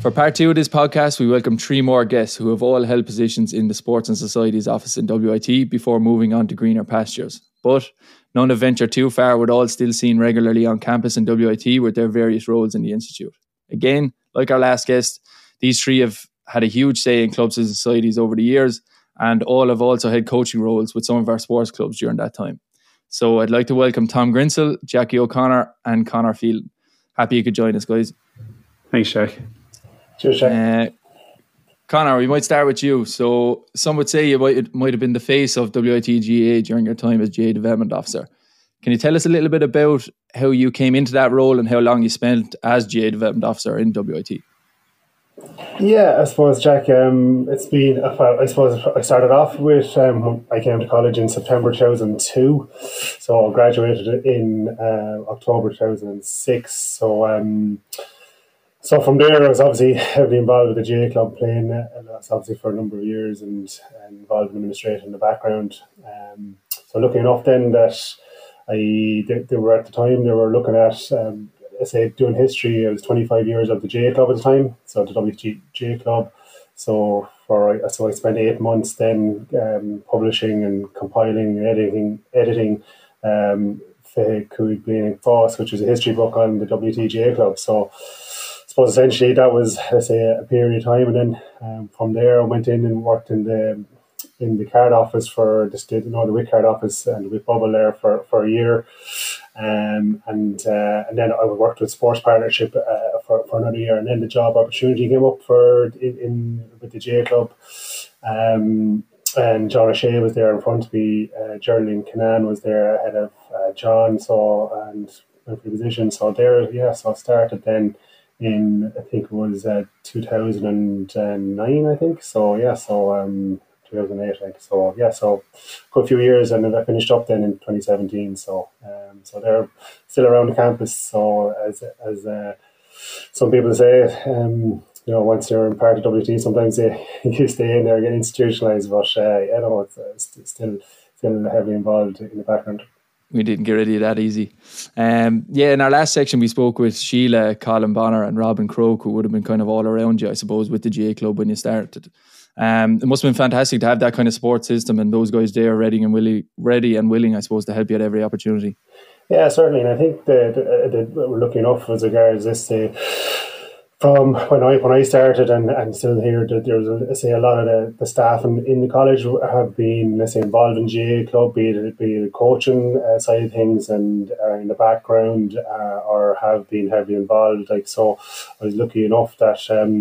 For part 2 of this podcast, we welcome 3 more guests who have all held positions in the Sports and Societies office in WIT before moving on to greener pastures. But none have ventured too far, with all still seen regularly on campus in WIT with their various roles in the institute. Again, like our last guest, these 3 have had a huge say in clubs and societies over the years, and all have also had coaching roles with some of our sports clubs during that time. So I'd like to welcome Tom Grinsell, Jackie O'Connor and Conor Phelan. Happy you could join us, guys. Thanks, Jack. Cheers, Jack. Conor, we might start with you. So some would say you might have been the face of WIT-GAA during your time as GAA Development Officer. Can you tell us a little bit about how you came into that role and how long you spent as GAA Development Officer in WIT? Yeah, I suppose, Jack, it's been, I suppose I started off with, I came to college in September 2002, so I graduated in October 2006. So from there, I was obviously heavily involved with the GAA club, playing that's obviously for a number of years, and involved in administration in the background. So lucky enough then that they were at the time, they were looking at, doing history. It was 25 years of the GAA club at the time, so the WGA club. So I spent 8 months then publishing and compiling and editing Cúig Bliain Fás, which was a history book on the WTGA club. So I suppose essentially that was, let's say, a period of time, and then from there I went in and worked in the card office for the WIC card office and the WIC bubble there for a year, and then I worked with Sports Partnership for another year, and then the job opportunity came up with the GAA club, and John O'Shea was there in front of me. Geraldine Canaan was there ahead of John, and went for the position. So I started then in, I think it was 2009, I think. 2008, I think. So a few years, and then I finished up then in 2017. So they're still around the campus. So as some people say, once you're part of WT, sometimes you stay in there and get institutionalised. But it's still heavily involved in the background. We didn't get rid of you that easy. In our last section we spoke with Sheila, Colin Bonner and Robin Croke, who would have been kind of all around you, I suppose, with the GAA club when you started. It must have been fantastic to have that kind of support system and those guys there ready and willing, I suppose, to help you at every opportunity. Yeah, certainly. And I think that we're lucky enough as regards this, from when I started and still here, that there's a lot of the staff in the college have been, let's say, involved in GAA club, be it the coaching side of things and in the background, or have been heavily involved. So I was lucky enough that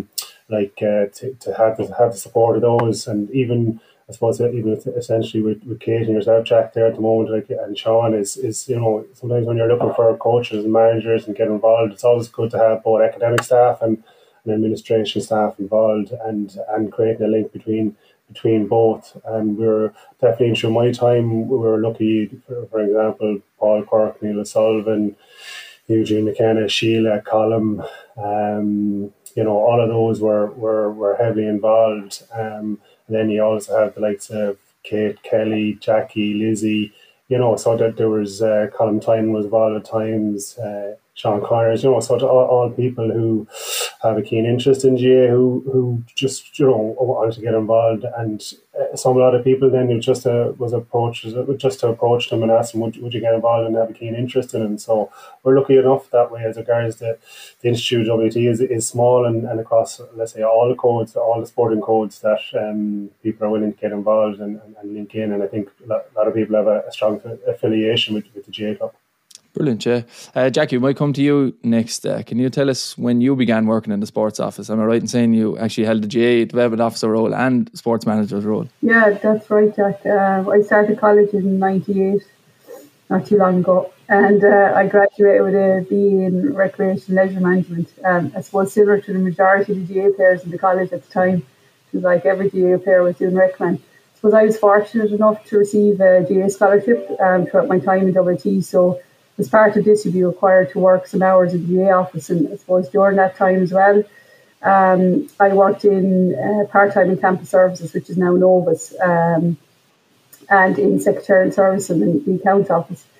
to have the support of those, and even I suppose even essentially with Kate and yourself, Jack, there at the moment, and Sean is sometimes when you're looking for coaches and managers and get involved, it's always good to have both academic staff and administration staff involved, and creating a link between both. And we were definitely, through my time, we were lucky. For example, Paul Quirk, Neil O'Sullivan, Eugene McKenna, Sheila, Colin, all of those were heavily involved. And then you also have the likes of Kate, Kelly, Jackie, Lizzie, so that there was Colin Tynan was involved at times, Sean Connors, so all people who have a keen interest in GAA, who just wanted to get involved, and a lot of people then who just was approached just to approach them and ask them, would you get involved and have a keen interest in it. And so we're lucky enough that way, as regards the Institute WT is small and across, let's say, all the sporting codes, that people are willing to get involved and link in, and I think a lot of people have a strong affiliation with the GAA club. Brilliant, yeah. Jackie, we might come to you next. Can you tell us when you began working in the sports office? Am I right in saying you actually held the GAA Development Officer role and sports manager's role? Yeah, that's right, Jack. I started college in 98, not too long ago, and I graduated with a BE in Recreation Leisure Management. I suppose similar to the majority of the GAA players in the college at the time. It was like every GAA player was doing Recman. I suppose I was fortunate enough to receive a GAA scholarship throughout my time in WT, so as part of this, you'd be required to work some hours in the GAA office, and I suppose during that time as well, I worked in part-time in campus services, which is now Novus, and in secretarial service in the accounts office.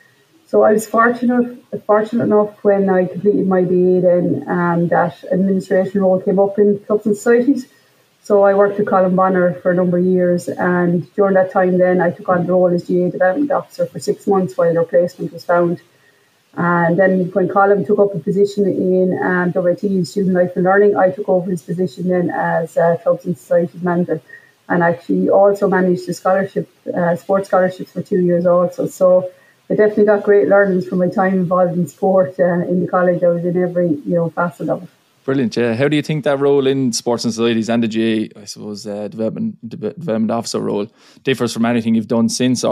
So I was fortunate enough when I completed my BA then that administration role came up in clubs and societies. So I worked with Colin Bonner for a number of years, and during that time then I took on the role as GA Development Officer for 6 months while the replacement was found. And then when Colin took up a position in WIT in Student Life and Learning, I took over his position then as Clubs and Societies Manager, and actually also managed the sports scholarships for 2 years also. So I definitely got great learnings from my time involved in sport in the college. I was in every facet of it. Brilliant, yeah. How do you think that role in sports and societies and the GA, I suppose, development officer role differs from anything you've done since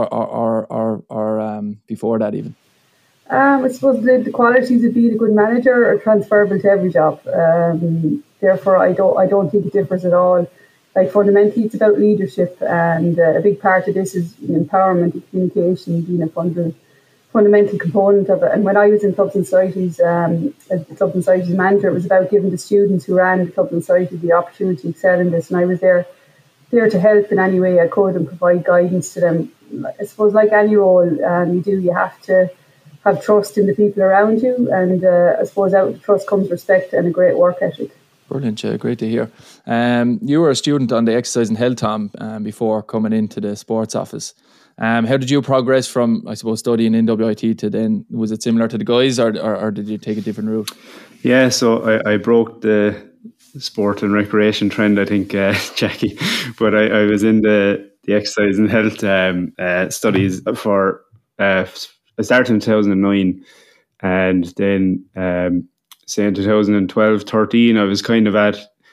or before that even? I suppose the qualities of being a good manager are transferable to every job. Therefore, I don't think it differs at all. Like fundamentally, it's about leadership, and a big part of this is empowerment and communication being a fundamental component of it. And when I was in Clubs and Societies, as the Clubs and Societies manager, it was about giving the students who ran the Clubs and Societies the opportunity to excel in this. And I was there to help in any way I could and provide guidance to them. I suppose, like any role you have to have trust in the people around you, and I suppose out of the trust comes respect and a great work ethic. Brilliant, yeah, great to hear. You were a student on the exercise and health Tom before coming into the sports office. How did you progress from, I suppose, studying in WIT to then? Was it similar to the guys, or did you take a different route? Yeah, so I broke the sport and recreation trend, I think, Jackie. But I was in the exercise and health studies for. I started in 2009, and then say in 2012-13, I was kind of at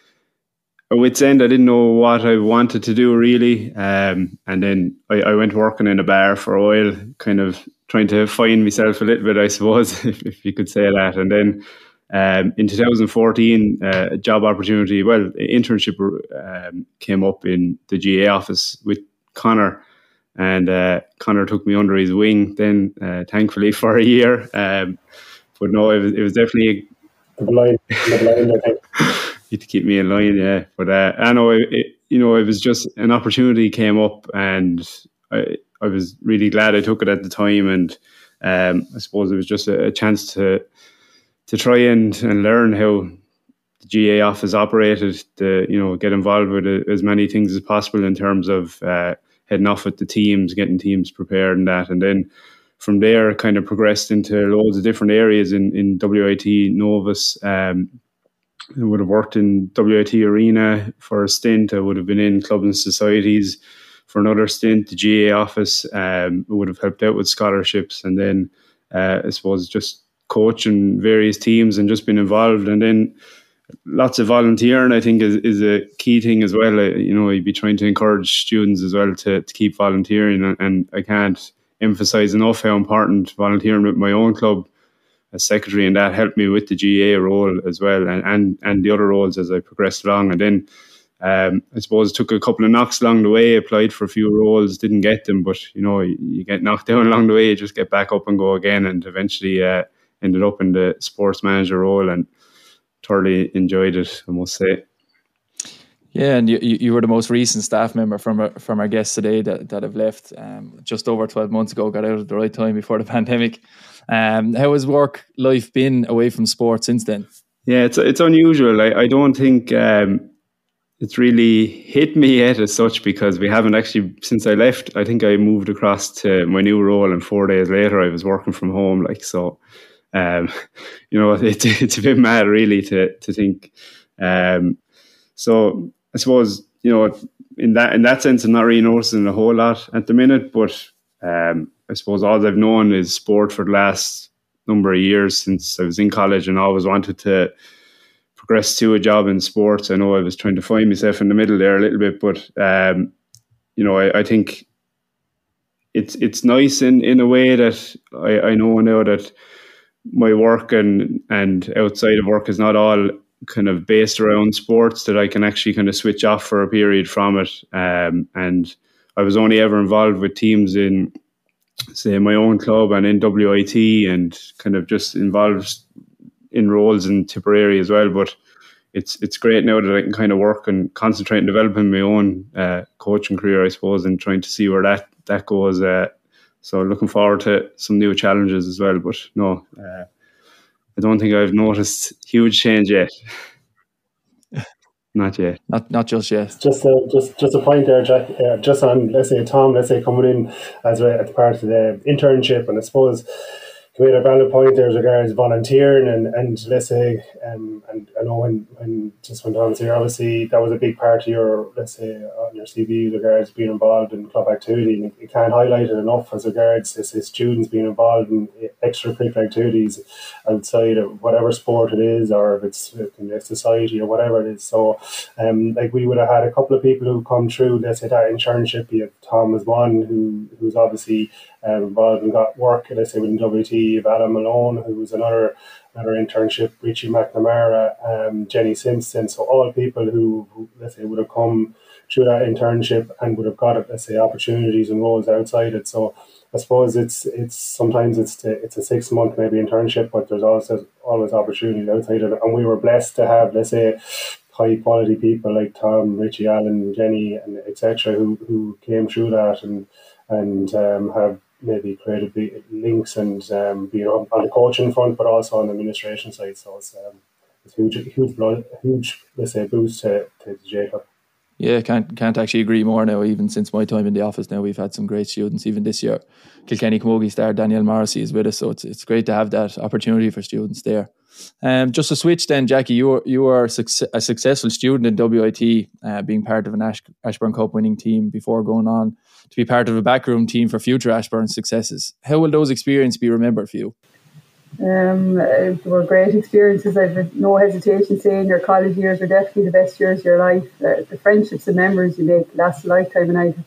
a wit's end. I didn't know what I wanted to do really, and then I went working in a bar for a while, kind of trying to find myself a little bit, I suppose, if you could say that. And then in 2014, a job opportunity, internship came up in the GA office with Connor. And Connor took me under his wing then, thankfully, for a year. But no, it was definitely the blind, I think. To keep me in line, yeah. But I know, it was just an opportunity came up, and I was really glad I took it at the time. And I suppose it was just a chance to try and learn how the GA office operated, to get involved with as many things as possible in terms of heading off with the teams, getting teams prepared and that. And then from there, kind of progressed into loads of different areas in WIT, Novus. I would have worked in WIT Arena for a stint. I would have been in Clubs and Societies for another stint. The GA office would have helped out with scholarships. And then I suppose just coaching various teams and just been involved. And then lots of volunteering, I think, is a key thing as well. You'd be trying to encourage students as well to keep volunteering, and I can't emphasize enough how important volunteering with my own club as secretary, and that helped me with the GA role as well, and the other roles as I progressed along. And then I suppose took a couple of knocks along the way, applied for a few roles, didn't get them, but you get knocked down along the way, you just get back up and go again, and eventually ended up in the sports manager role and thoroughly enjoyed it, I must say. Yeah, and you were the most recent staff member from our guests today that have left just over 12 months ago, got out at the right time before the pandemic. How has work life been away from sports since then? Yeah, it's unusual. I don't think it's really hit me yet as such, because we haven't actually, since I left, I think I moved across to my new role, and 4 days later I was working from home. So it's a bit mad really to think. So I suppose, in that sense, I'm not really noticing a whole lot at the minute, but I suppose all I've known is sport for the last number of years since I was in college, and always wanted to progress to a job in sports. I know I was trying to find myself in the middle there a little bit, but I think it's nice in a way that I know now that my work and outside of work is not all kind of based around sports, that I can actually kind of switch off for a period from it. And I was only ever involved with teams in, say, my own club and in WIT, and kind of just involved in roles in Tipperary as well. But it's great now that I can kind of work and concentrate on developing my own coaching career, I suppose, and trying to see where that goes. So looking forward to some new challenges as well. But no, I don't think I've noticed huge change yet. Not yet. Not just yet. Just a point there, Jack. Just on, let's say, Tom, coming in as part of the internship, and I suppose you made a valid point there as regards volunteering and let's say, and I know when Tom was here, obviously that was a big part of your, let's say, on your CV with regards being involved in club activity, and you can't highlight it enough as regards students being involved in extracurricular activities outside of whatever sport it is, or if it's in the society or whatever it is. So we would have had a couple of people who come through, let's say, that internship. Tom was one who's obviously involved and got work, let's say, within WT. Adam Malone, who was another internship, Richie McNamara, Jenny Simpson. So all people who let's say would have come through that internship and would have got, let's say, opportunities and roles outside it. So I suppose it's sometimes it's a 6 month maybe internship, but there's also always opportunities outside it. And we were blessed to have, let's say, high quality people like Tom, Richie, Allen, Jenny, and etc. who came through that and have maybe created links and be on the coaching front, but also on the administration side. So it's huge, let's say, boost to Jacob. Yeah, can't actually agree more now. Even since my time in the office now, we've had some great students. Even this year, Kilkenny Camogie star Danielle Morrissey is with us, so it's great to have that opportunity for students there. Just to switch then, Jackie, you are a successful student in WIT, being part of an Ashbourne Cup winning team before going on to be part of a backroom team for future Ashbourne successes. How will those experiences be remembered for you? They were great experiences. I've no hesitation saying your college years are definitely the best years of your life. The friendships and memories you make last a lifetime, and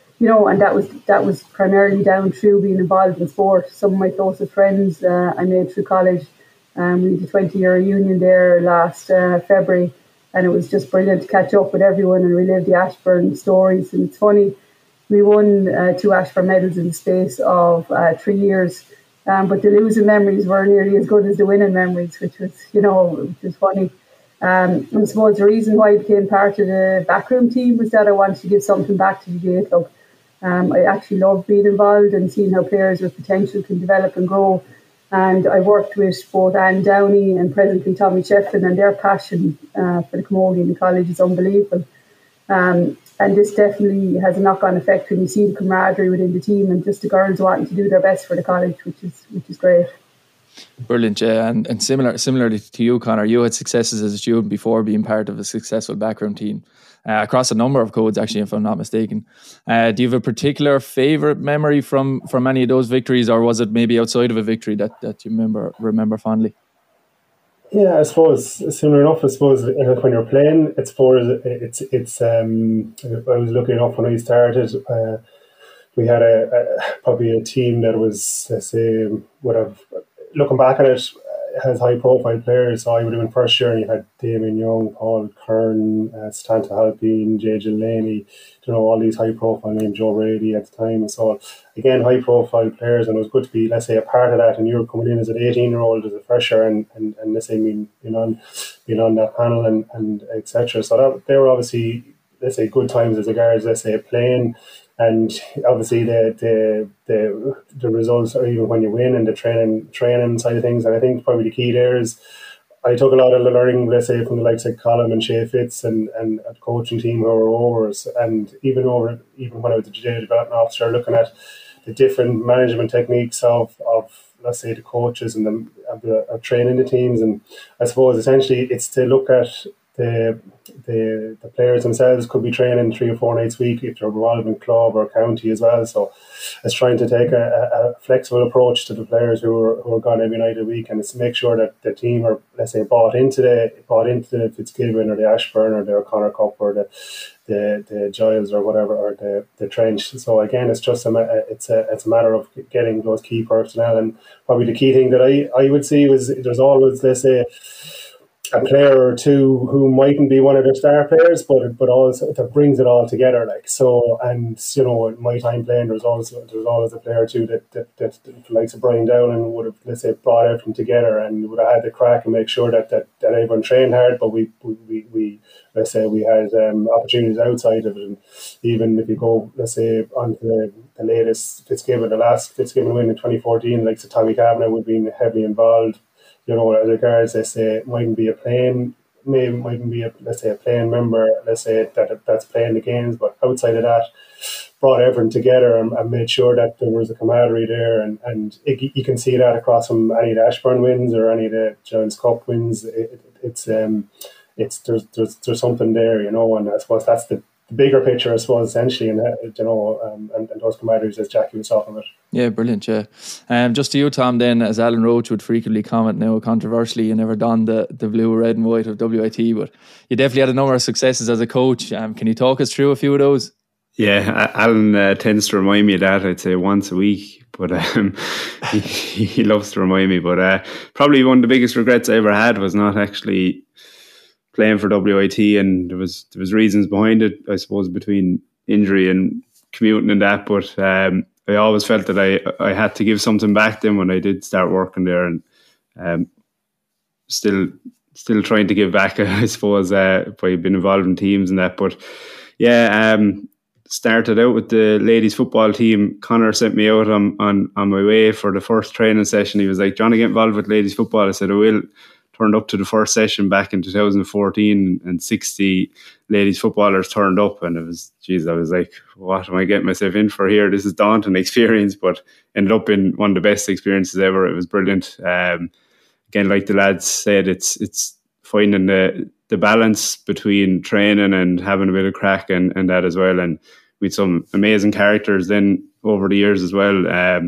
that was primarily down through being involved in sport. Some of my closest friends I made through college. We did a 20-year reunion there last February, and it was just brilliant to catch up with everyone and relive the Ashbourne stories. And it's funny, we won 2 Ashbourne medals in the space of 3 years. But the losing memories were nearly as good as the winning memories, which was funny. I suppose the reason why I became part of the backroom team was that I wanted to give something back to the GA club. I actually love being involved and seeing how players with potential can develop and grow. And I worked with both Anne Downey and presently Tommy Shefflin, and their passion for the camogie in the college is unbelievable. And this definitely has a knock-on effect when you see the camaraderie within the team and just the girls wanting to do their best for the college, which is great. Brilliant, yeah. And similarly to you, Conor, you had successes as a student before being part of a successful backroom team across a number of codes, actually, if I'm not mistaken. Do you have a particular favourite memory from any of those victories, or was it maybe outside of a victory that you remember fondly? Yeah, I suppose similar enough. I suppose when you're playing, it's I was looking up when I started. We had probably a team that was, let's say, would have, looking back at it, has high profile players. So I would have been first year, and you had Damien Young, Paul Kern, Stanta Halpine, J.J. Laney, all these high profile names, Joe Brady at the time. So again, high profile players, and it was good to be, let's say, a part of that. And you were coming in as an 18-year-old, as a fresher, and let's say being on that panel and etc. So they were obviously, let's say, good times as regards, let's say, playing. And obviously the results, or even when you win, and the training side of things. And I think probably the key there is I took a lot of the learning, let's say, from the likes of Colin and Shay Fitz and a coaching team who were over us. And even when I was the GA development officer, looking at the different management techniques of let's say, the coaches and the training the teams. And I suppose essentially it's to look at the players themselves. Could be training 3 or 4 nights a week if they're involved in club or county as well. So it's trying to take a flexible approach to the players who are gone every night a week, and it's to make sure that the team are, let's say, bought into the Fitzgibbon or the Ashbourne or the O'Connor Cup or the Giles or whatever, or the Trench. So again, it's just it's a matter of getting those key personnel. And probably the key thing that I would see was there's always, let's say, a player or two who mightn't be one of their star players, but also that brings it all together. Like so, and in my time playing, there was always a player or two that likes of Brian Dowling would have, let's say, brought everything together and would have had the crack and make sure that everyone trained hard. But we let's say we had opportunities outside of it. And even if you go, let's say, on to the latest Fitzgibbon, the last Fitzgibbon win in 2014, like so Tommy Kavanagh would have been heavily involved. As regards, let's say, it mightn't be a playing member, let's say, that's playing the games, but outside of that, brought everyone together and made sure that there was a camaraderie there, and you can see that across from any of the Ashbourne wins or any of the Giants Cup wins. There's something there, and I suppose that's the bigger picture, I suppose, essentially, and those camaraderies as Jackie was talking about. Yeah, brilliant. Yeah, just to you, Tom. Then, as Alan Roach would frequently comment, now controversially, you never donned the blue, red, and white of WIT, but you definitely had a number of successes as a coach. Can you talk us through a few of those? Yeah, Alan tends to remind me of that. I'd say once a week, but he loves to remind me. But probably one of the biggest regrets I ever had was not actually playing for WIT, and there was reasons behind it, I suppose, between injury and commuting and that. But I always felt that I had to give something back then when I did start working there, and still trying to give back, I suppose, by being involved in teams and that. But yeah, started out with the ladies football team. Connor sent me out on my way for the first training session. He was like, "Do you want to get involved with ladies football?" I said, "I will." Turned up to the first session back in 2014, and 60 ladies footballers turned up, and I was like, what am I getting myself in for here? This is daunting experience, but ended up in one of the best experiences ever. It was brilliant. Again, like the lads said, it's finding the balance between training and having a bit of crack and that as well. And with some amazing characters then over the years as well.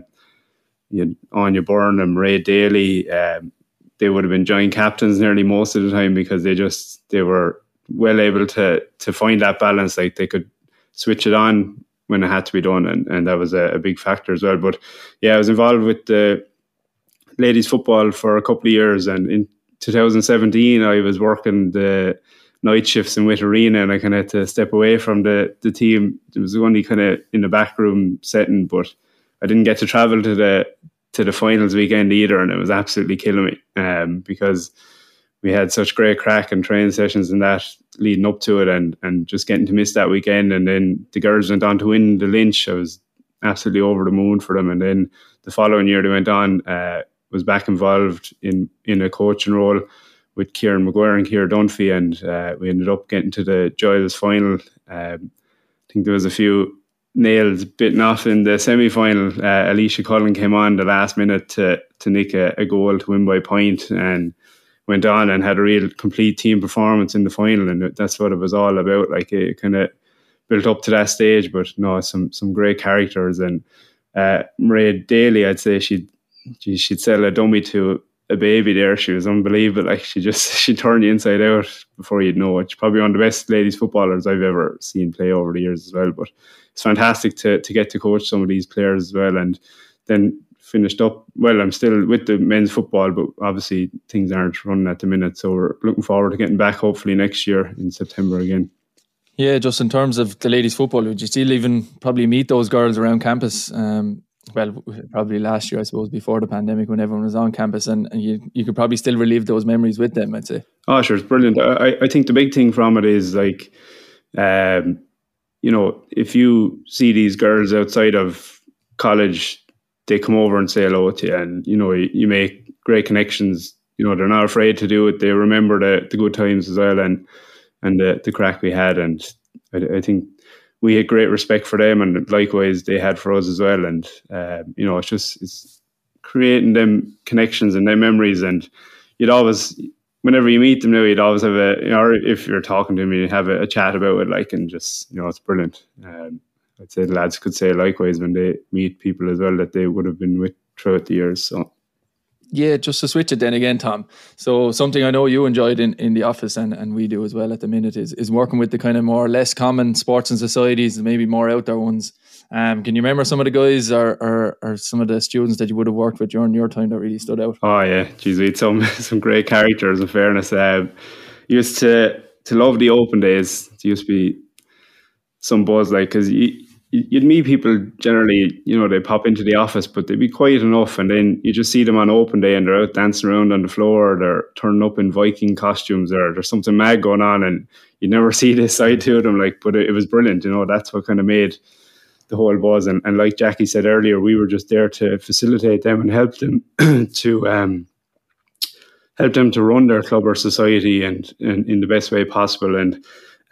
Anya Byrne and Ray Daly, they would have been joint captains nearly most of the time because they were well able to find that balance. Like they could switch it on when it had to be done, and that was a big factor as well. But yeah, I was involved with the ladies football for a couple of years, and in 2017 I was working the night shifts in Witt Arena, and I kind of had to step away from the team. It was only kind of in the back room setting, but I didn't get to travel to the finals weekend either, and it was absolutely killing me because we had such great crack and training sessions and that leading up to it, and just getting to miss that weekend. And then the girls went on to win the Lynch. I was absolutely over the moon for them. And then the following year they went on, was back involved in a coaching role with Kieran Maguire and Ciara Dunphy, and we ended up getting to the Giles final. I think there was a few nails bitten off in the semi-final. Alicia Cullen came on the last minute to nick a goal to win by a point, and went on and had a real complete team performance in the final, and that's what it was all about. Like it kind of built up to that stage, but no, some great characters. And Ray Daly, I'd say she'd sell a dummy to a baby there. She was unbelievable. Like she turned you inside out before you'd know it. She's probably one of the best ladies footballers I've ever seen play over the years as well. But it's fantastic to get to coach some of these players as well. And then finished up, well, I'm still with the men's football, but obviously things aren't running at the minute. So we're looking forward to getting back hopefully next year in September again. Yeah, just in terms of the ladies football, would you still even probably meet those girls around campus? Well, probably last year, I suppose, before the pandemic when everyone was on campus, and you could probably still relive those memories with them, I'd say. Oh, sure. It's brilliant. I think the big thing from it is like, if you see these girls outside of college, they come over and say hello to you, and, you make great connections. They're not afraid to do it. They remember the good times as well, and the crack we had. And I think we had great respect for them, and likewise they had for us as well. And it's creating them connections and them memories. And you'd always, whenever you meet them now, you'd always have or if you're talking to them, you have a chat about it, like, and just it's brilliant. I'd say the lads could say likewise when they meet people as well that they would have been with throughout the years. So Yeah, just to switch it then again, Tom. So something I know you enjoyed in the office and we do as well at the minute is working with the kind of more less common sports and societies and maybe more outdoor ones. Can you remember some of the guys or some of the students that you would have worked with during your time that really stood out? Oh yeah, geez, we had some great characters. In fairness, used to love the open days. It used to be some buzz, like, because you'd meet people generally, they pop into the office, but they'd be quiet enough, and then you just see them on open day and they're out dancing around on the floor, they're turning up in Viking costumes, or there's something mad going on, and you never see this side to them, like, but it was brilliant. That's what kind of made the whole buzz. And like Jackie said earlier, we were just there to facilitate them and help them to run their club or society and in the best way possible. And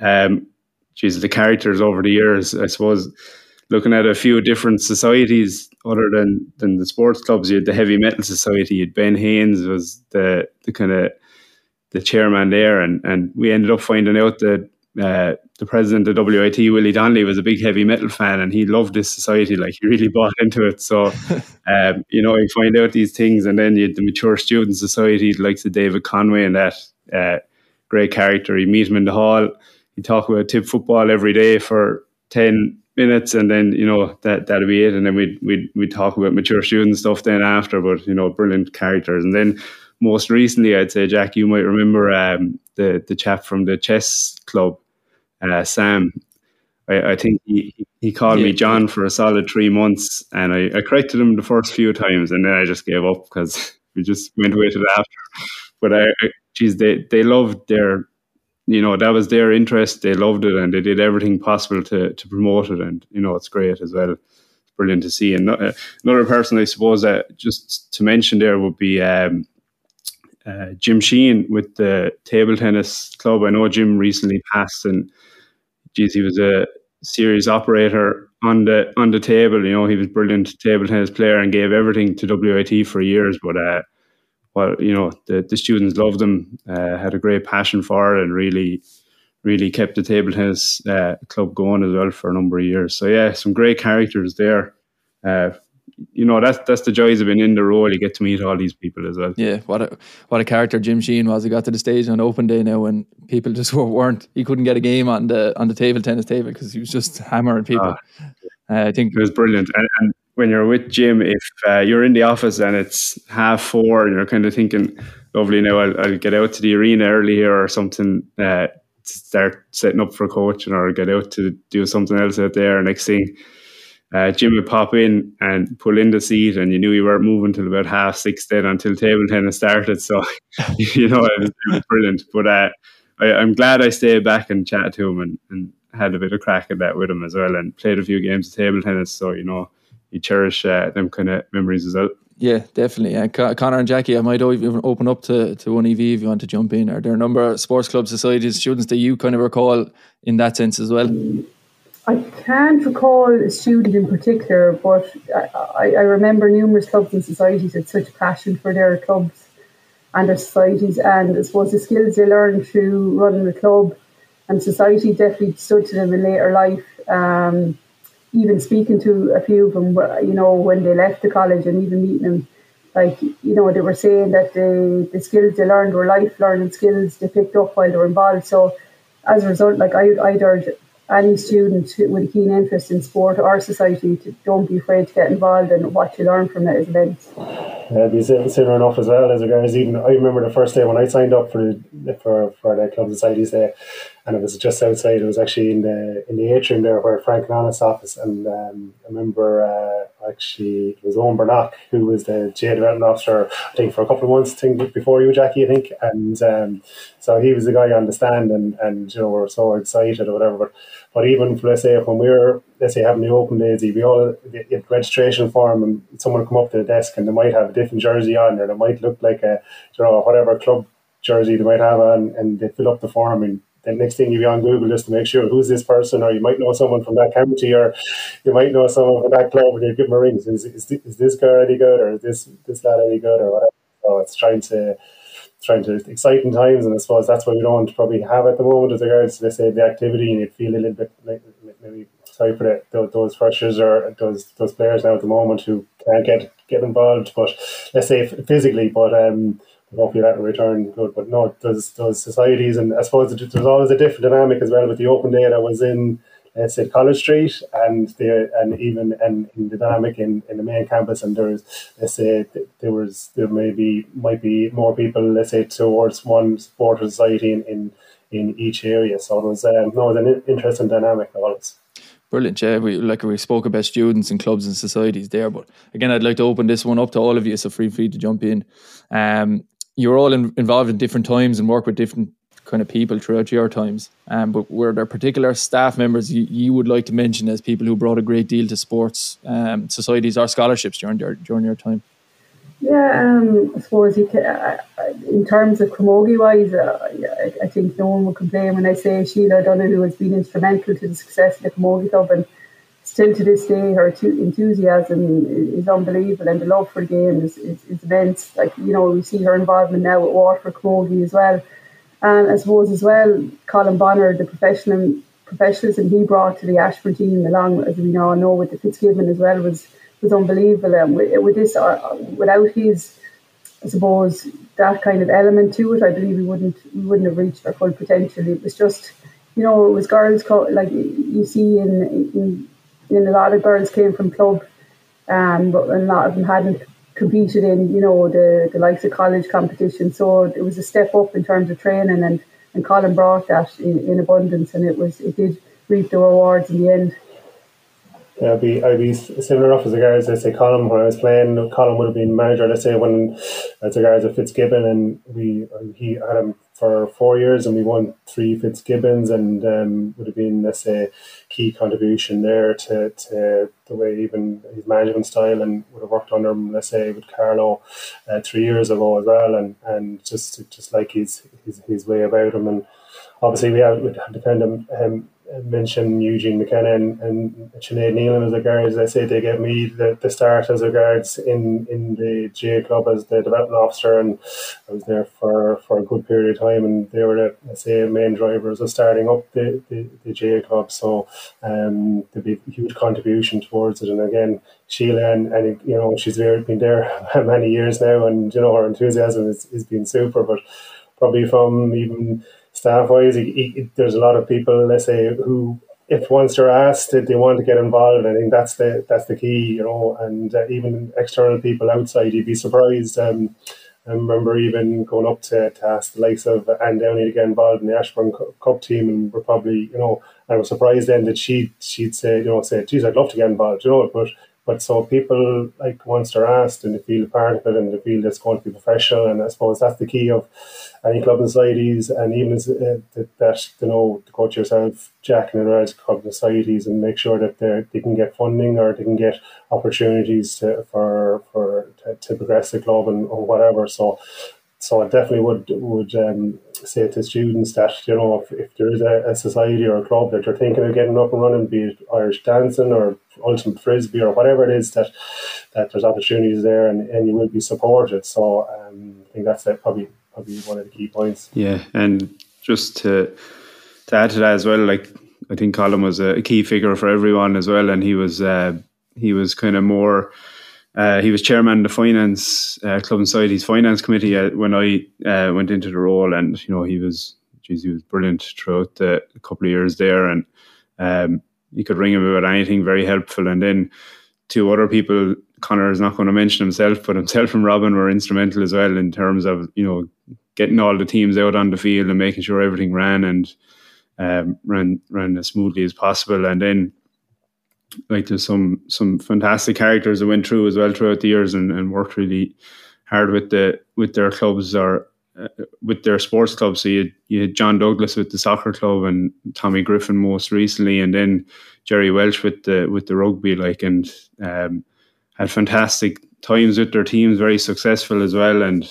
the characters over the years, I suppose, looking at a few different societies other than the sports clubs, you had the heavy metal society. You had Ben Haynes was the kind of the chairman there, and we ended up finding out that the president of WIT, Willie Donnelly, was a big heavy metal fan, and he loved this society. Like, he really bought into it. So you find out these things, and then you had the mature student society, like the David Conway, and that great character. You meet him in the hall, you talk about tip football every day for 10 minutes, and then that'll be it. And then we'd talk about mature student stuff then after. But brilliant characters. And then most recently, I'd say, Jack, you might remember the chap from the chess club, Sam. I think he called me John for a solid 3 months, and I corrected him the first few times, and then I just gave up because we just went with it after. But they loved their, that was their interest. They loved it, and they did everything possible to promote it. And it's great as well. It's brilliant to see. And another person, I suppose, just to mention there would be Jim Sheehan with the table tennis club. I know Jim recently passed, and he was a serious operator on the table. He was a brilliant table tennis player and gave everything to WIT for years. But the students loved him, had a great passion for it, and really kept the table tennis club going as well for a number of years. So yeah, some great characters there. That's the joys of being in the role. You get to meet all these people as well. Yeah, what a character Jim Sheehan was. He got to the stage on open day now when people just weren't. He couldn't get a game on the table tennis table because he was just hammering people. I think it was brilliant. And when you're with Jim, if you're in the office and it's 4:30 and you're kind of thinking, lovely, now I'll get out to the arena early here or something, to start setting up for coaching, or get out to do something else out there. Next thing, Jim would pop in and pull in the seat, and you knew you weren't moving till about 6:30 then until table tennis started. So, it was brilliant. But I'm glad I stayed back and chatted to him and had a bit of crack at that with him as well, and played a few games of table tennis. So, you cherish them kind of memories as well. Yeah, definitely. Conor and Jackie, I might even open up to one EV if you want to jump in. Are there a number of sports clubs, societies, students that you kind of recall in that sense as well? I can't recall a student in particular, but I remember numerous clubs and societies had such passion for their clubs and their societies, and I suppose the skills they learned through running the club and society definitely stood to them in later life. Even speaking to a few of them, when they left the college, and even meeting them, they were saying that the skills they learned were life learning skills they picked up while they were involved. So as a result, I'd urge any student with a keen interest in sport or society to don't be afraid to get involved, and what you learn from it is immense. It'd be similar enough as well as regards. Even I remember the first day when I signed up for the club societies day, and it was just outside. It was actually in the atrium there where Frank and Honest's office, and I remember actually it was Owen Burnock who was the GA development officer, I think, for a couple of months, before you, Jackie, I think, and so he was the guy on the stand, and we were so excited or whatever. But even for, let's say, when we were, having the open days, you'd be all the registration form, and someone would come up to the desk and they might have a different jersey on, or they might look like a, whatever club jersey they might have on, and they fill up the form, and the next thing you'd be on Google just to make sure who's this person, or you might know someone from that county, or you might know someone from that club, and you give them a ring. Is this guy any good, or is this lad any good, or whatever. So it's trying to exciting times, and I suppose that's what we don't probably have at the moment as regards to, let's say, the activity, and you'd feel a little bit like maybe sorry for those freshers or those players now at the moment who can't get involved, but let's say physically, but hopefully that will return good. But no, those societies, and I suppose there's always a different dynamic as well with the open day that was in, let's say, College Street, and even in the dynamic in the main campus. And there's, let's say, there might be more people, let's say, towards one sport or society in each area. So it was an interesting dynamic always. Brilliant, yeah. We spoke about students and clubs and societies there, but again, I'd like to open this one up to all of you, so feel free to jump in. You're all involved in different times and work with different kind of people throughout your times, but were there particular staff members you would like to mention as people who brought a great deal to sports societies or scholarships during your time? Yeah, I suppose in terms of camogie wise, I think no one would complain when I say Sheila O'Donoghue has been instrumental to the success of the camogie club, and still to this day her enthusiasm is unbelievable, and the love for the game is immense. Like, we see her involvement now with Waterford camogie as well. And I suppose as well, Colin Bonner, the professionalism he brought to the Ashford team, along, as we all know, with the Fitzgibbon as well, was unbelievable. And with this, without his, I suppose, that kind of element to it, I believe we wouldn't have reached our full potential. It was just, it was girls, like you see in a lot of girls came from club, but a lot of them hadn't competed in, the likes of college competition. So it was a step up in terms of training, and Colin brought that in abundance, and it did reap the rewards in the end. Yeah, I'd be similar enough as regards, let's say, Colin. When I was playing, Colin would have been manager, let's say, when as regards of Fitzgibbon, and he had him for 4 years, and we won 3 Fitzgibbons, and would have been, let's say, key contribution there to the way even his management style, and would have worked under him, let's say, with Carlo 3 years ago as well, and just like his way about him. And obviously we have to kind of mention Eugene McKenna and Sinead Nealon as regards. I say they gave me the start as regards in the GA club as the development officer, and I was there for a good period of time, and they were the main drivers of starting up the GA club. So there'd be a huge contribution towards it. And again, Sheila, and she's been there many years now, and her enthusiasm has been super. But probably from even staff-wise, there's a lot of people, let's say, who, if once they're asked, they want to get involved. I think that's the key, and even external people outside, you'd be surprised. I remember even going up to ask the likes of Anne Downey to get involved in the Ashburn Cup team, and we're probably, I was surprised then that she'd say, geez, I'd love to get involved, but so people, like, once they're asked and they feel a part of it and they feel it's going to be professional, and I suppose that's the key of any club and societies, and even to coach yourself, Jack, and the club and societies, and make sure that they can get funding or they can get opportunities to progress the club or whatever. So I definitely would say to students that, if there is a society or a club that you're thinking of getting up and running, be it Irish dancing or ultimate frisbee or whatever it is, that there's opportunities there, and you will be supported. So I think that's probably one of the key points. Yeah, and just to add to that as well, like, I think Colin was a key figure for everyone as well, and he was kind of more. He was chairman of the finance club and societies finance committee when I went into the role, and he was brilliant throughout the couple of years there, and you could ring him about anything, very helpful. And then 2 other people, Conor is not going to mention himself, but himself and Robin were instrumental as well in terms of getting all the teams out on the field and making sure everything ran and ran as smoothly as possible. And then, like, there's some fantastic characters that went through as well throughout the years and worked really hard with their clubs or with their sports clubs. So you had John Douglas with the soccer club, and Tommy Griffin most recently, and then Jerry Welch with the rugby, and had fantastic times with their teams, very successful as well, and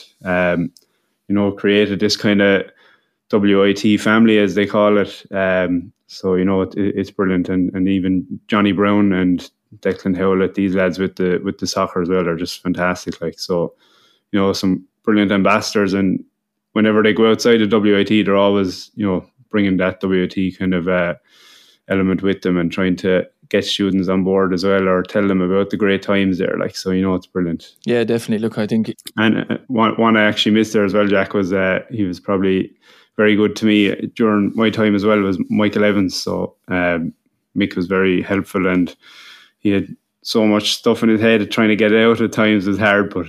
created this kind of WIT family, as they call it. So it's brilliant, and even Johnny Brown and Declan Howlett, these lads with the soccer as well, are just fantastic. So some brilliant ambassadors, and whenever they go outside of WIT, they're always bringing that WIT kind of element with them and trying to get students on board as well, or tell them about the great times there. Like, so, it's brilliant. Yeah, definitely. Look, I think, and one I actually missed there as well, Jack, was he was probably very good to me during my time as well, was Michael Evans. So Mick was very helpful, and he had so much stuff in his head trying to get it out at times was hard, but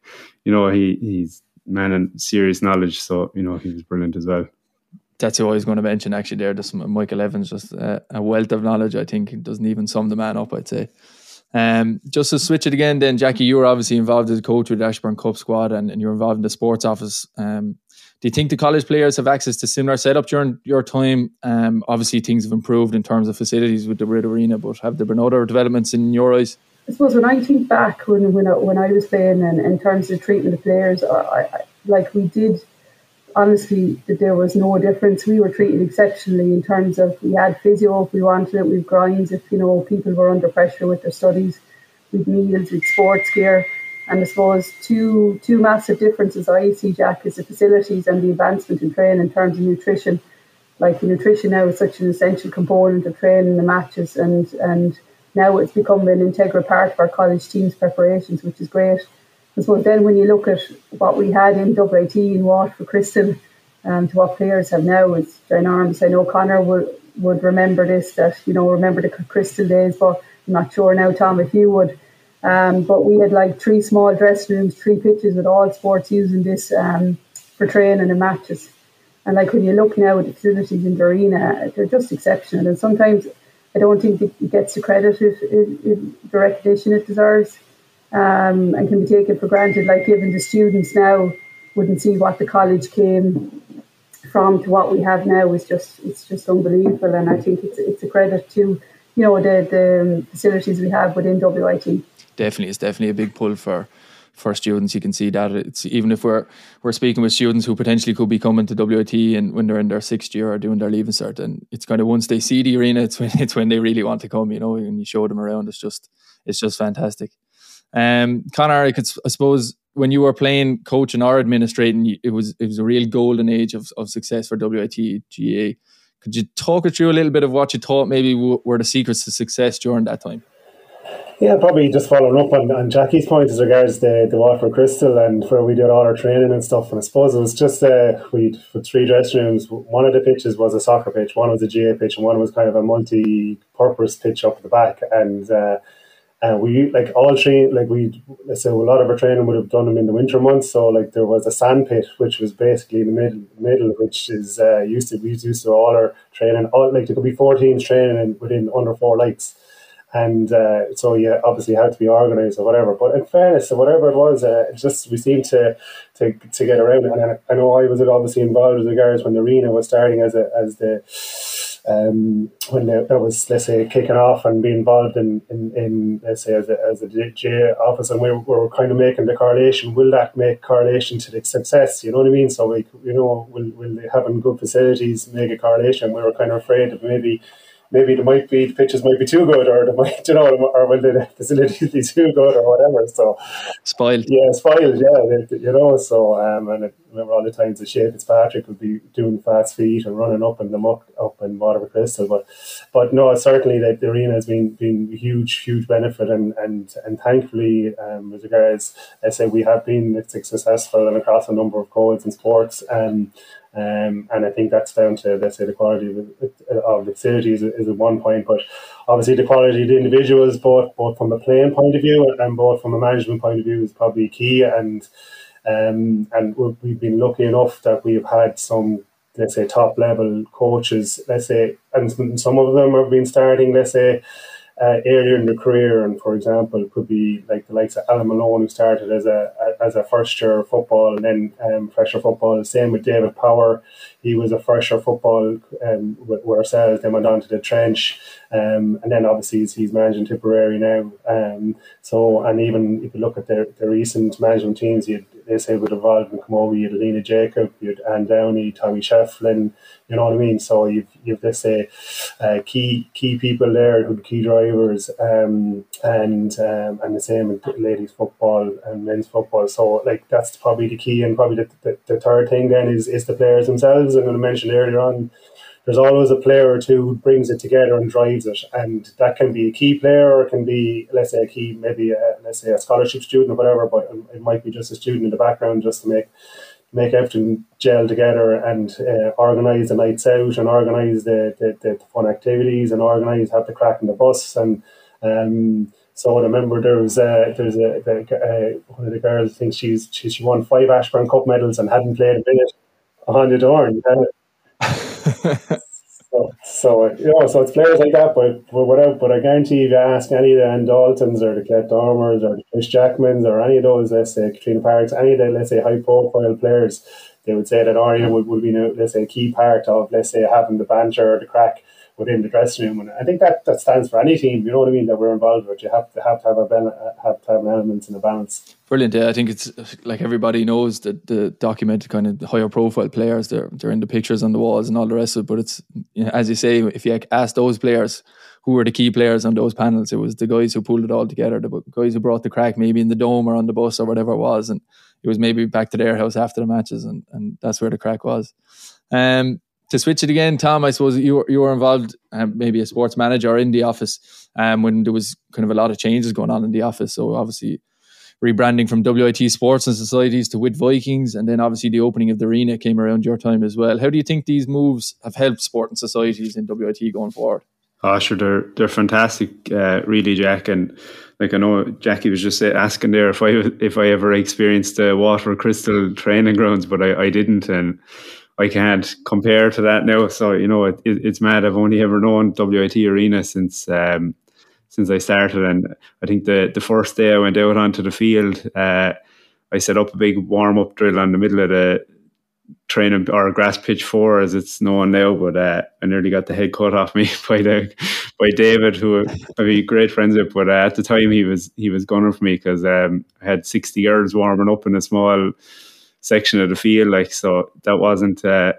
he's man of serious knowledge, so he was brilliant as well. That's who I was going to mention actually there. Just Michael Evans, just a wealth of knowledge. I think it doesn't even sum the man up, I'd say. Just to switch it again then, Jackie, you were obviously involved as a coach with the Ashbourne Cup squad, and you're involved in the sports office. Do you think the college players have access to similar setup during your time? Obviously things have improved in terms of facilities with the Red Arena, but have there been other developments in your eyes? I suppose when I think back when I was playing, and in terms of treatment of players, we did, honestly, there was no difference. We were treated exceptionally in terms of, we had physio if we wanted it, we had grinds if people were under pressure with their studies, with meals, with sports gear. And I suppose two massive differences I see, Jack, is the facilities and the advancement in training in terms of nutrition. Like, nutrition now is such an essential component of training the matches, and now it's become an integral part of our college team's preparations, which is great. I suppose then when you look at what we had in WIT and Waterford Crystal, to what players have now, it's ginormous. I know Conor would remember this, remember the Crystal days, but I'm not sure now, Tom, if you would. But we had 3 small dressing rooms, 3 pitches with all sports using this for training and matches. And when you look now at the facilities in the arena, they're just exceptional. And sometimes I don't think it gets the credit, the recognition it deserves, and can be taken for granted. Given the students now wouldn't see what the college came from to what we have now, it's just unbelievable. And I think it's a credit to the facilities we have within WIT. Definitely, it's definitely a big pull for students. You can see that it's, even if we're speaking with students who potentially could be coming to WIT and when they're in their 6th year or doing their leaving cert, and it's kind of, once they see the arena, it's when they really want to come. And you show them around. It's just fantastic. Conor, I suppose when you were playing, coaching or administrating, it was a real golden age of success for WIT GAA. Could you talk us through a little bit of what you thought maybe were the secrets to success during that time? Yeah, probably just following up on Jackie's point as regards the Waterford Crystal, and where we did all our training and stuff. And I suppose it was just we had 3 dressing rooms. One of the pitches was a soccer pitch, one was a GAA pitch, and one was kind of a multi-purpose pitch up at the back. And we all 3, let's say a lot of our training would have done them in the winter months. So there was a sand pit, which was basically in the middle, which is we used to all our training. There could be 4 teams training within under 4 lights. And so you obviously had to be organised or whatever. But in fairness, whatever it was, we seemed to get around it. And I know I was obviously involved with regards when the arena was starting when that was, let's say, kicking off, and being involved in let's say as a GA office, and we were kind of making the correlation. Will that make correlation to the success? You know what I mean? So will having good facilities make a correlation? We were kind of afraid that maybe the pitches might be too good, or they might, or will the facilities be too good, or whatever. So spoiled. Yeah, spoiled. Yeah, So and I remember all the times that Shea Fitzpatrick would be doing fast feet and running up in the muck up in Waterford Crystal. But no, certainly the arena has been a huge benefit, and thankfully, as regards, I say, we have been successful and across a number of codes and sports. And I think that's down to, let's say, the quality of the facilities is at one point, but obviously the quality of the individuals, both from a playing point of view and both from a management point of view, is probably key. And we've been lucky enough that we've had some, let's say, top level coaches, let's say, and some of them have been starting, let's say, earlier in their career. And for example, it could be like the likes of Alan Malone, who started as a first year football and then fresher football. Same with David Power. He was a fresher football with ourselves, then went on to the Trench, and then obviously he's managing Tipperary now. So, and even if you look at the recent management teams, they say would involve in Camogie, you had Alina Jacob, you had Anne Downey, Tommy Shefflin, you know what I mean? So you've let's say key people there, who key drivers, and the same with ladies football and men's football. So that's probably the key. And probably the third thing then is the players themselves. And I mentioned earlier on, there's always a player or two who brings it together and drives it, and that can be a key player, or it can be, let's say, let's say a scholarship student or whatever, but it might be just a student in the background just to make everything gel together and organise the nights out and organise the fun activities and have the crack in the bus. And so I remember one of the girls, I think she won 5 Ashburn Cup medals and hadn't played a minute on the Dorn. So it's players like that, but I guarantee you ask any of the Ann Daltons or the Clett Dormers or the Chris Jackmans or any of those, let's say Katrina Parks, any of the, let's say, high profile players, they would say that Aria would be, let's say, a key part of, let's say, having the banter or the crack within the dressing room. And I think that stands for any team, you know what I mean, that we're involved with. You have to have an element and a balance. Brilliant. Yeah, I think it's like everybody knows that the documented kind of higher profile players, they're in the pictures on the walls and all the rest of it. But it's, as you say, if you ask those players who were the key players on those panels, it was the guys who pulled it all together, the guys who brought the crack, maybe in the dome or on the bus or whatever it was, and it was maybe back to their house after the matches, and that's where the crack was. To switch it again, Tom, I suppose you were involved, maybe a sports manager in the office, when there was kind of a lot of changes going on in the office. So obviously rebranding from WIT Sports and Societies to WIT Vikings, and then obviously the opening of the arena came around your time as well. How do you think these moves have helped sport and societies in WIT going forward? Oh, sure, they're fantastic, really, Jack. And like I know Jackie was just asking there if I ever experienced the Waterford Crystal training grounds, but I didn't, and I can't compare to that now. So it's mad. I've only ever known WIT Arena since I started, and I think the first day I went out onto the field, I set up a big warm up drill on the middle of the training, or grass pitch 4 as it's known now, but I nearly got the head cut off me by David, who I'd be great friends with, but at the time he was gunning for me because I had 60 girls warming up in a small section of the field, like, so that wasn't a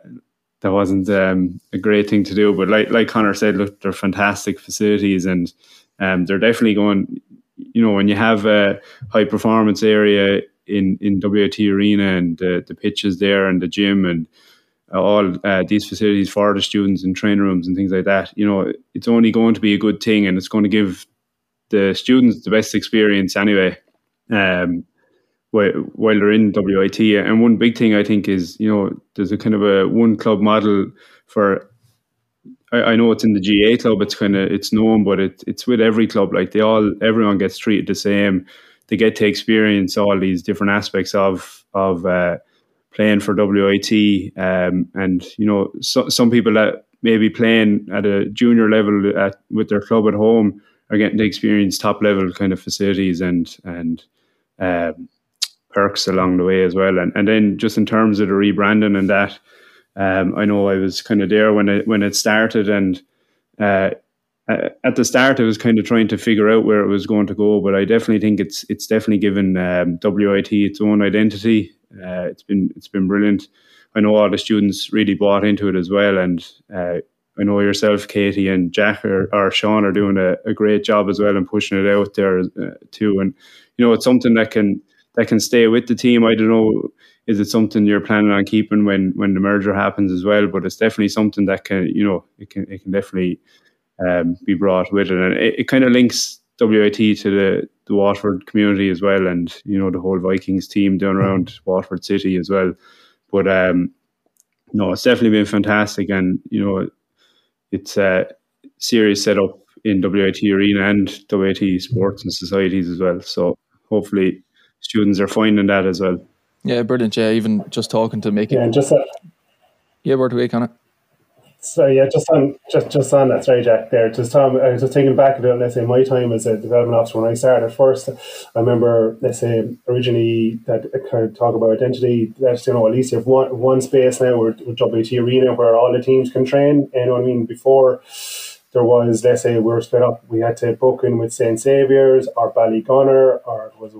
great thing to do. But like Conor said, look, they're fantastic facilities, and they're definitely going, when you have a high performance area in WIT Arena and the pitches there and the gym and all these facilities for the students and training rooms and things like that, it's only going to be a good thing, and it's going to give the students the best experience anyway, while they're in WIT. And one big thing I think is, there's a kind of a one club model for, I know it's in the GA club, it's known, but it's with every club. Like everyone gets treated the same. They get to experience all these different aspects of playing for WIT. And some people that may be playing at a junior level with their club at home are getting to experience top level kind of facilities and perks along the way as well. And then just in terms of the rebranding and that, I know I was kind of there when it started, and at the start I was kind of trying to figure out where it was going to go, but I definitely think it's definitely given WIT its own identity. It's been brilliant. I know all the students really bought into it as well, and I know yourself, Katie, and Jack or Sean are doing a great job as well and pushing it out there too. And it's something that can stay with the team. I don't know, is it something you're planning on keeping when the merger happens as well? But it's definitely something that can, it can definitely be brought with it. And it kind of links WIT to the Waterford community as well, and, the whole Vikings team down around Waterford City as well. But it's definitely been fantastic. And, it's a serious setup in WIT Arena and WIT Sports and Societies as well. So hopefully students are finding that as well. Yeah, brilliant. Yeah, even just talking to make it. Yeah, and just word away, Conor. So yeah, just on that, sorry, Jack. There, just Tom. I was just thinking back about, let's say, my time as a development officer when I started. First, I remember, let's say, originally that kind of talk about identity. That's, at least you have one space now with WIT Arena where all the teams can train. You know what I mean? Before, there was, let's say, we were split up. We had to book in with St. Saviour's or Ballygunner, or it was Waterford.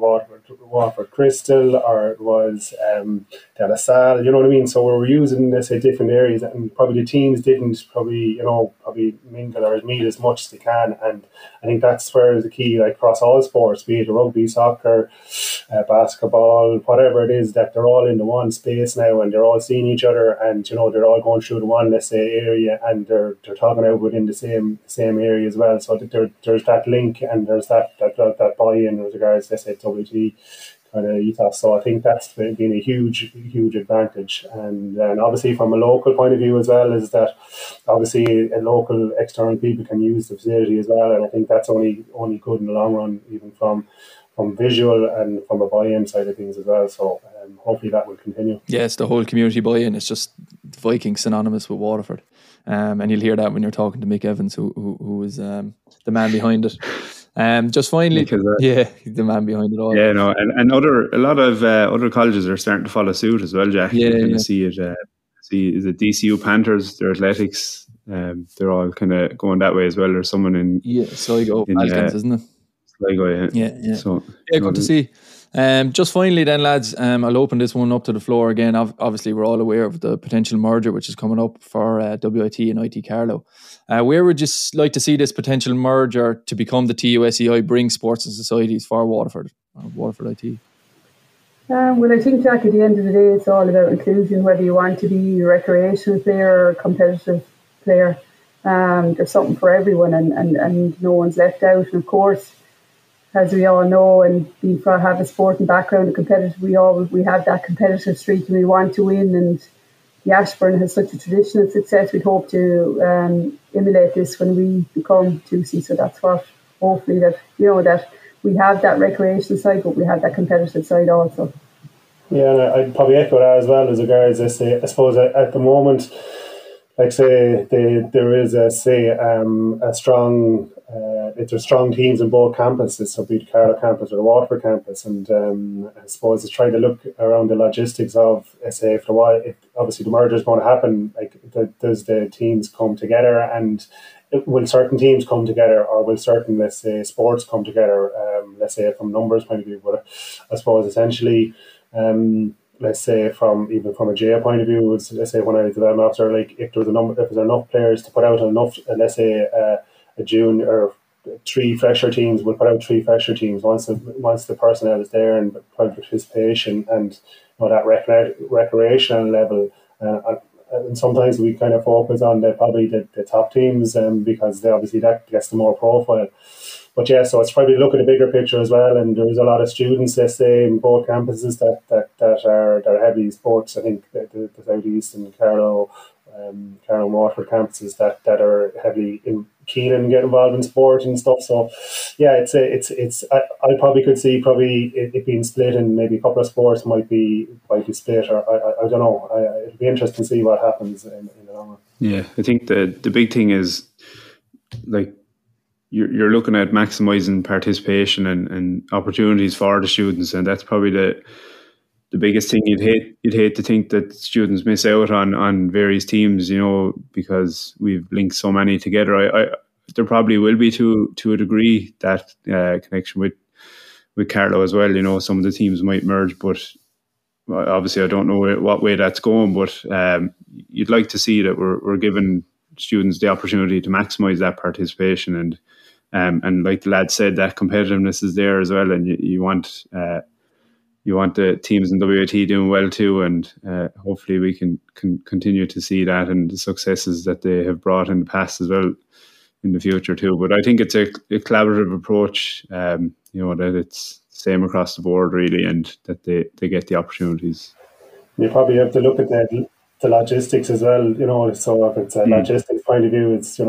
Waterford Crystal, or it was De La Salle, you know what I mean? So we were using, let's say, different areas, and probably the teams didn't probably mingle or meet as much as they can. And I think that's where the key, like across all sports, be it rugby, soccer, basketball, whatever it is, that they're all in the one space now, and they're all seeing each other, and they're all going through the one, let's say, area, and they're talking out within the same area as well. So there's that link, and there's that buy-in with regards to, let's say, WT kind of ethos. So I think that's been a huge advantage. And obviously from a local point of view as well, is that obviously a local external people can use the facility as well, and I think that's only good in the long run, even from visual and from a buy-in side of things as well. So hopefully that will continue. Yeah, it's the whole community buy-in. It's just Vikings synonymous with Waterford, and you'll hear that when you're talking to Mick Evans, who is the man behind it. Just finally, the man behind it all. Yeah, no, and a lot of other colleges are starting to follow suit as well, Jack. Yeah, you see it. Is it DCU Panthers? Their athletics. They're all kind of going that way as well. There's someone in Sligo Falcons, isn't it? Sligo, yeah. So good to see. Just finally then, lads, I'll open this one up to the floor again. Obviously, we're all aware of the potential merger which is coming up for WIT and IT Carlow. Where would you like to see this potential merger to become the TUSEI bring sports and societies for Waterford IT? Well, I think, Jack, at the end of the day, it's all about inclusion, whether you want to be a recreational player or a competitive player. There's something for everyone, and no one's left out. And of course, as we all know, and have a sporting background, a competitive, we have that competitive streak, and we want to win. And the Ashbourne has such a tradition of success. We'd hope to emulate this when we become 2C. So that's what, hopefully, that we have that recreational side, but we have that competitive side also. Yeah, and I'd probably echo that as well as regards, I suppose at the moment, like say there is a strong there's strong teams in both campuses, so be it the Carlow campus or the Waterford campus, and I suppose it's trying to look around the logistics of, say, for a while, if obviously the merger is going to happen, like does the teams come together, and will certain teams come together, or will certain, let's say, sports come together, let's say from numbers point of view. But I suppose essentially, let's say from a GA point of view, was, let's say, when I was a development officer, like if there's enough players to put out enough, let's say a June or 3 fresher teams, will put out 3 fresher teams once the personnel is there and participation and that recreational level. And sometimes we kind of focus on the top teams, because obviously that gets the more profile. But yeah, so it's probably look at the bigger picture as well. And there's a lot of students, let's say, in both campuses that are heavy sports. I think the South East and Carlow and Waterford campuses that are heavily keen and get involved in sport and stuff. So yeah, I probably could see it being split, and maybe a couple of sports might be split, or I don't know. It'll be interesting to see what happens in the long run. Yeah, I think the big thing is, like, you're looking at maximising participation and opportunities for the students, and that's probably the biggest thing. You'd hate to think that students miss out on various teams, because we've linked so many together. There probably will be to a degree that connection with Carlow as well. Some of the teams might merge, but obviously I don't know what way that's going. But you'd like to see that we're giving students the opportunity to maximise that participation, and like the lad said, that competitiveness is there as well, and you want the teams in WIT doing well too, and hopefully we can continue to see that and the successes that they have brought in the past as well in the future too. But I think it's a collaborative approach, that it's the same across the board really, and that they get the opportunities. You probably have to look at the logistics as well, so if it's a logistics point of view, it's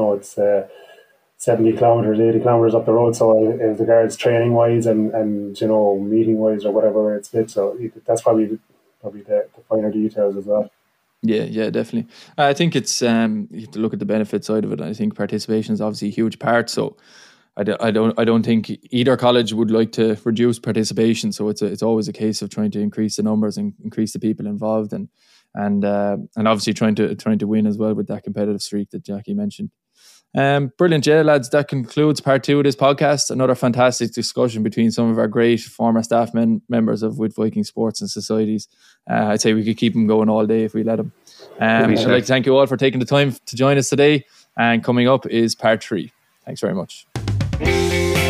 70 kilometres, 80 kilometres up the road. So as regards training wise and meeting wise or whatever it's fit. So that's probably the finer details as well. Yeah, definitely. I think it's you have to look at the benefit side of it. I think participation is obviously a huge part. So I don't think either college would like to reduce participation. So it's always a case of trying to increase the numbers and increase the people involved, and obviously trying to win as well with that competitive streak that Jackie mentioned. Brilliant, yeah, lads. That concludes part 2 of this podcast. Another fantastic discussion between some of our great former staff members of With Viking Sports and Societies. I'd say we could keep them going all day if we let them. I'd like to thank you all for taking the time to join us today. And coming up is part 3. Thanks very much.